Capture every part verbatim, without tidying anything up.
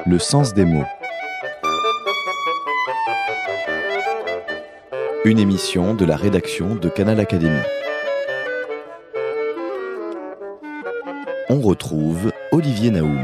Le sens des mots. Une émission de la rédaction de Canal Académie. On retrouve Olivier Naoum.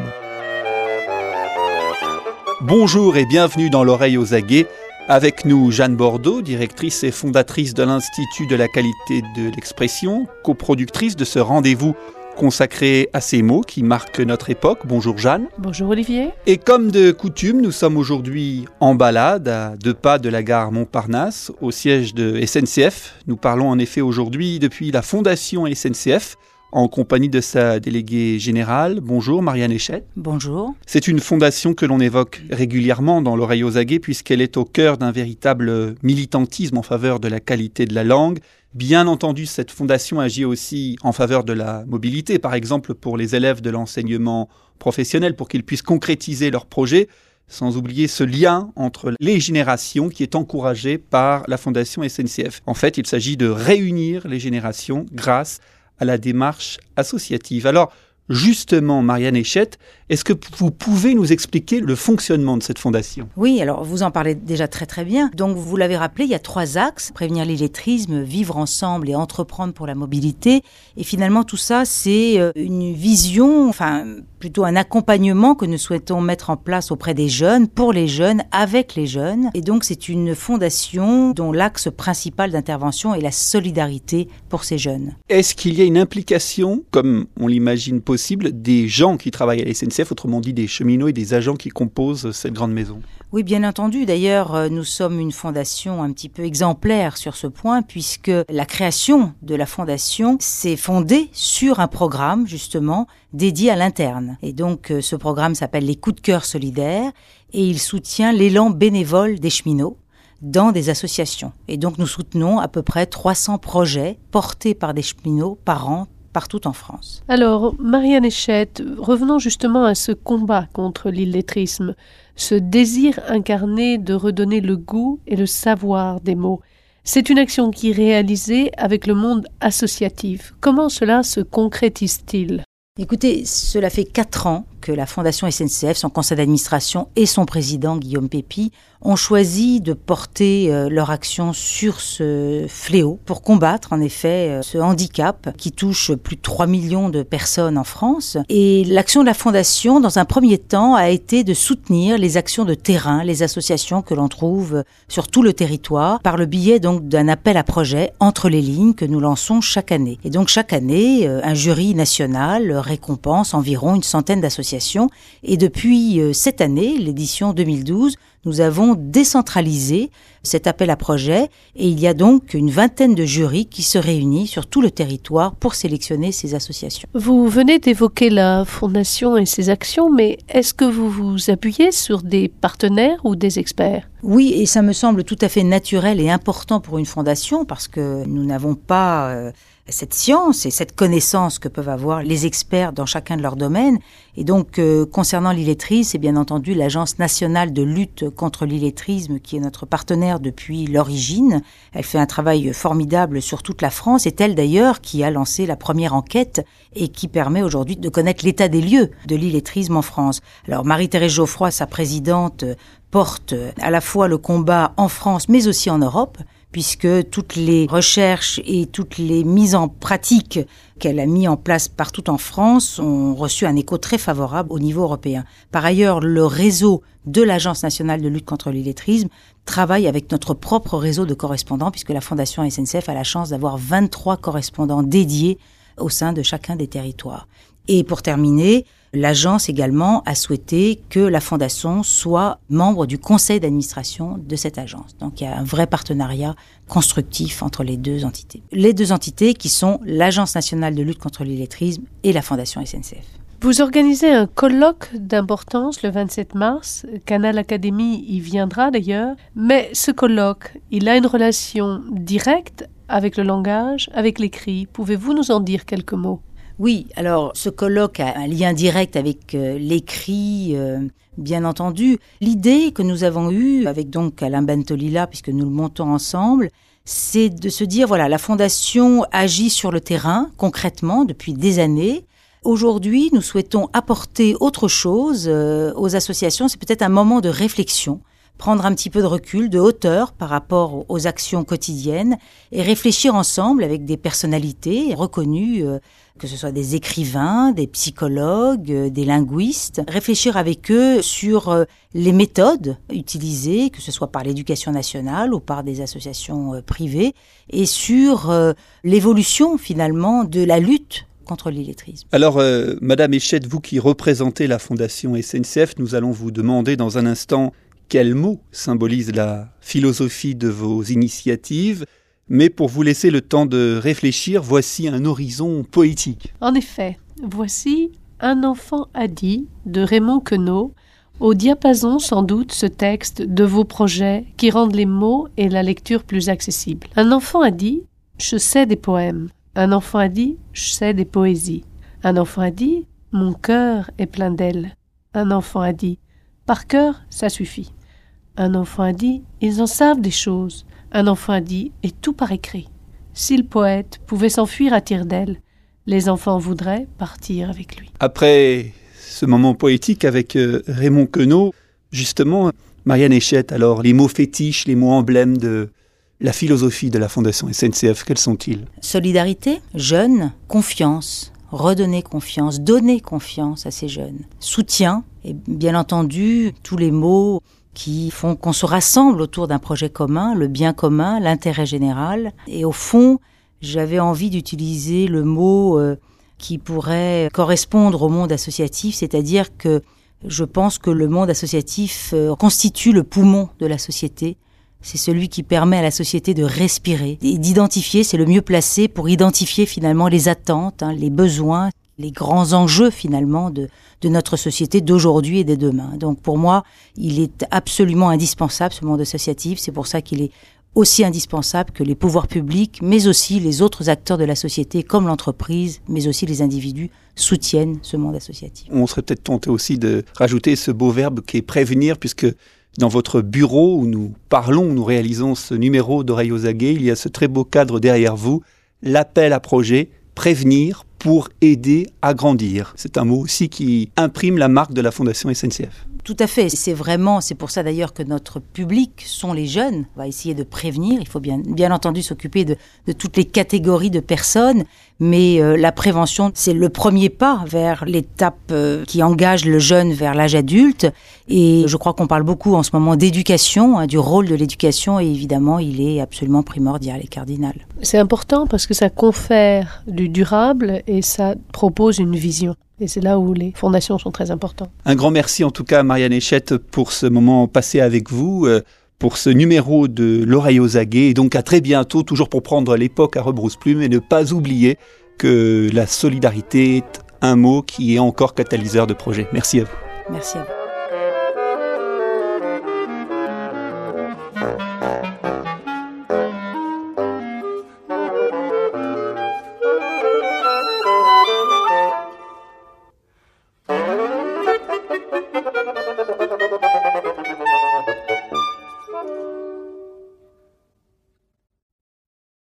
Bonjour et bienvenue dans l'oreille aux aguets. Avec nous, Jeanne Bordeaux, directrice et fondatrice de l'Institut de la qualité de l'expression, coproductrice de ce rendez-vous consacré à ces mots qui marquent notre époque. Bonjour Jeanne. Bonjour Olivier. Et comme de coutume, nous sommes aujourd'hui en balade à deux pas de la gare Montparnasse, au siège de S N C F. Nous parlons en effet aujourd'hui depuis la Fondation S N C F, en compagnie de sa déléguée générale. Bonjour Marianne Echette. Bonjour. C'est une fondation que l'on évoque régulièrement dans l'oreille aux aguets puisqu'elle est au cœur d'un véritable militantisme en faveur de la qualité de la langue. Bien entendu, cette fondation agit aussi en faveur de la mobilité, par exemple pour les élèves de l'enseignement professionnel, pour qu'ils puissent concrétiser leurs projets, sans oublier ce lien entre les générations qui est encouragé par la Fondation S N C F. En fait, il s'agit de réunir les générations grâce à la démarche associative. Alors, justement, Marianne Echette, est-ce que vous pouvez nous expliquer le fonctionnement de cette fondation ? Oui, alors vous en parlez déjà très très bien. Donc vous l'avez rappelé, il y a trois axes, prévenir l'illettrisme, vivre ensemble et entreprendre pour la mobilité. Et finalement tout ça, c'est une vision, enfin plutôt un accompagnement que nous souhaitons mettre en place auprès des jeunes, pour les jeunes, avec les jeunes. Et donc c'est une fondation dont l'axe principal d'intervention est la solidarité pour ces jeunes. Est-ce qu'il y a une implication, comme on l'imagine possible, des gens qui travaillent à la S N C F, autrement dit des cheminots et des agents qui composent cette grande maison ? Oui, bien entendu. D'ailleurs, nous sommes une fondation un petit peu exemplaire sur ce point, puisque la création de la fondation s'est fondée sur un programme, justement, dédié à l'interne. Et donc, ce programme s'appelle les Coups de cœur solidaires, et il soutient l'élan bénévole des cheminots dans des associations. Et donc, nous soutenons à peu près trois cents projets portés par des cheminots par an, partout en France. Alors, Marianne Echette, revenons justement à ce combat contre l'illettrisme, ce désir incarné de redonner le goût et le savoir des mots. C'est une action qui est réalisée avec le monde associatif. Comment cela se concrétise-t-il ? Écoutez, cela fait quatre ans que la Fondation S N C F, son conseil d'administration et son président Guillaume Pépi ont choisi de porter euh, leur action sur ce fléau pour combattre en effet euh, ce handicap qui touche plus de trois millions de personnes en France. Et l'action de la Fondation, dans un premier temps, a été de soutenir les actions de terrain, les associations que l'on trouve sur tout le territoire, par le biais donc d'un appel à projet entre les lignes que nous lançons chaque année. Et donc chaque année, euh, un jury national récompense environ une centaine d'associations. Et depuis euh, cette année, l'édition deux mille douze, nous avons décentralisé cet appel à projet et il y a donc une vingtaine de jurys qui se réunissent sur tout le territoire pour sélectionner ces associations. Vous venez d'évoquer la Fondation et ses actions, mais est-ce que vous vous appuyez sur des partenaires ou des experts ? Oui, et ça me semble tout à fait naturel et important pour une fondation parce que nous n'avons pas euh, cette science et cette connaissance que peuvent avoir les experts dans chacun de leurs domaines. Et donc, euh, concernant l'illettrisme, c'est bien entendu l'Agence nationale de lutte contre l'illettrisme qui est notre partenaire depuis l'origine. Elle fait un travail formidable sur toute la France. C'est elle d'ailleurs qui a lancé la première enquête et qui permet aujourd'hui de connaître l'état des lieux de l'illettrisme en France. Alors, Marie-Thérèse Geoffroy, sa présidente, porte à la fois le combat en France mais aussi en Europe, puisque toutes les recherches et toutes les mises en pratique qu'elle a mis en place partout en France ont reçu un écho très favorable au niveau européen. Par ailleurs, le réseau de l'Agence nationale de lutte contre l'illettrisme travaille avec notre propre réseau de correspondants, puisque la Fondation S N C F a la chance d'avoir vingt-trois correspondants dédiés au sein de chacun des territoires. Et pour terminer, l'agence également a souhaité que la Fondation soit membre du conseil d'administration de cette agence. Donc il y a un vrai partenariat constructif entre les deux entités. Les deux entités qui sont l'Agence nationale de lutte contre l'illettrisme et la Fondation S N C F. Vous organisez un colloque d'importance le vingt-sept mars. Canal Académie y viendra d'ailleurs. Mais ce colloque, il a une relation directe avec le langage, avec l'écrit. Pouvez-vous nous en dire quelques mots ? Oui, alors ce colloque a un lien direct avec euh, l'écrit, euh, bien entendu. L'idée que nous avons eue avec donc Alain Bentolila, puisque nous le montons ensemble, c'est de se dire, voilà, la Fondation agit sur le terrain, concrètement, depuis des années, Aujourd'hui, nous souhaitons apporter autre chose euh, aux associations. C'est peut-être un moment de réflexion, prendre un petit peu de recul, de hauteur par rapport aux actions quotidiennes et réfléchir ensemble avec des personnalités reconnues, euh, que ce soit des écrivains, des psychologues, euh, des linguistes, réfléchir avec eux sur euh, les méthodes utilisées, que ce soit par l'éducation nationale ou par des associations euh, privées, et sur euh, l'évolution finalement de la lutte contre l'illettrisme. Alors, euh, Madame Échette, vous qui représentez la Fondation S N C F, nous allons vous demander dans un instant quel mot symbolise la philosophie de vos initiatives. Mais pour vous laisser le temps de réfléchir, voici un horizon poétique. En effet, voici Un enfant a dit de Raymond Queneau, au diapason sans doute ce texte de vos projets qui rendent les mots et la lecture plus accessibles. Un enfant a dit « Je sais des poèmes ». Un enfant a dit « Je sais des poésies ». Un enfant a dit « Mon cœur est plein d'ailes ». Un enfant a dit « Par cœur, ça suffit ». Un enfant a dit « Ils en savent des choses ». Un enfant a dit « Et tout par écrit ». Si le poète pouvait s'enfuir à tire-d'aile, les enfants voudraient partir avec lui. Après ce moment poétique avec euh, Raymond Queneau, justement, Marianne Échette, alors les mots fétiches, les mots emblèmes de la philosophie de la Fondation S N C F, quels sont-ils ? Solidarité, jeunes, confiance, redonner confiance, donner confiance à ces jeunes. Soutien, et bien entendu, tous les mots qui font qu'on se rassemble autour d'un projet commun, le bien commun, l'intérêt général. Et au fond, j'avais envie d'utiliser le mot euh, qui pourrait correspondre au monde associatif, c'est-à-dire que je pense que le monde associatif euh, constitue le poumon de la société. C'est celui qui permet à la société de respirer et d'identifier, c'est le mieux placé pour identifier finalement les attentes, hein, les besoins, les grands enjeux finalement de, de notre société d'aujourd'hui et de demain. Donc pour moi, il est absolument indispensable ce monde associatif. C'est pour ça qu'il est aussi indispensable que les pouvoirs publics, mais aussi les autres acteurs de la société, comme l'entreprise, mais aussi les individus, soutiennent ce monde associatif. On serait peut-être tenté aussi de rajouter ce beau verbe qui est prévenir, puisque dans votre bureau où nous parlons, où nous réalisons ce numéro d'Oreilles aux aguets, il y a ce très beau cadre derrière vous, l'appel à projet, prévenir pour aider à grandir. C'est un mot aussi qui imprime la marque de la Fondation S N C F. Tout à fait. C'est vraiment, c'est pour ça d'ailleurs que notre public sont les jeunes. On va essayer de prévenir. Il faut bien, bien entendu s'occuper de, de toutes les catégories de personnes. Mais euh, la prévention, c'est le premier pas vers l'étape euh, qui engage le jeune vers l'âge adulte. Et je crois qu'on parle beaucoup en ce moment d'éducation, hein, du rôle de l'éducation. Et évidemment, il est absolument primordial et cardinal. C'est important parce que ça confère du durable et ça propose une vision. Et c'est là où les fondations sont très importantes. Un grand merci en tout cas, Marianne Échette, pour ce moment passé avec vous, euh, pour ce numéro de l'Oreille aux aguets. Et donc à très bientôt, toujours pour prendre l'époque à rebrousse-plume et ne pas oublier que la solidarité est un mot qui est encore catalyseur de projet. Merci à vous. Merci à vous.